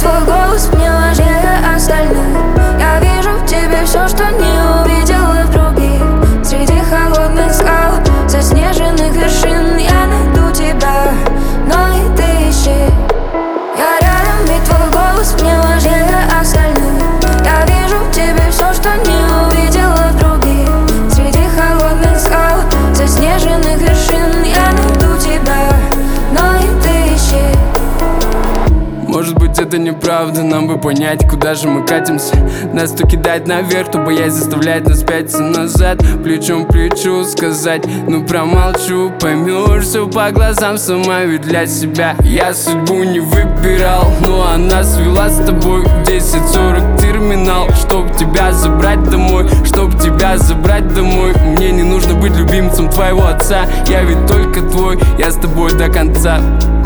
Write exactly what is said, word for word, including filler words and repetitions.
твой голос мне важнее остальных. Я вижу в тебе все, что не увидела в других. Среди холодных скал, заснеженных вершин я найду тебя, но и ты ищи. Я рядом, ведь твой голос мне важнее остальных. Я вижу в тебе все, что не увидела в других. Среди холодных скал, заснеженных вершин я найду тебя, но и ты ищи. Может быть, это неправда, нам бы понять, куда же мы катимся. Нас то кидать наверх, то боясь заставлять нас пятиться назад. Плечом к плечу сказать, ну промолчу. Поймешь все по глазам сама, ведь для себя я судьбу не выбирал, но она свела с тобой в десять сорок терминал. Чтоб тебя забрать домой, чтоб тебя забрать домой. Мне не нужно быть любимцем твоего отца, я ведь только твой, я с тобой до конца.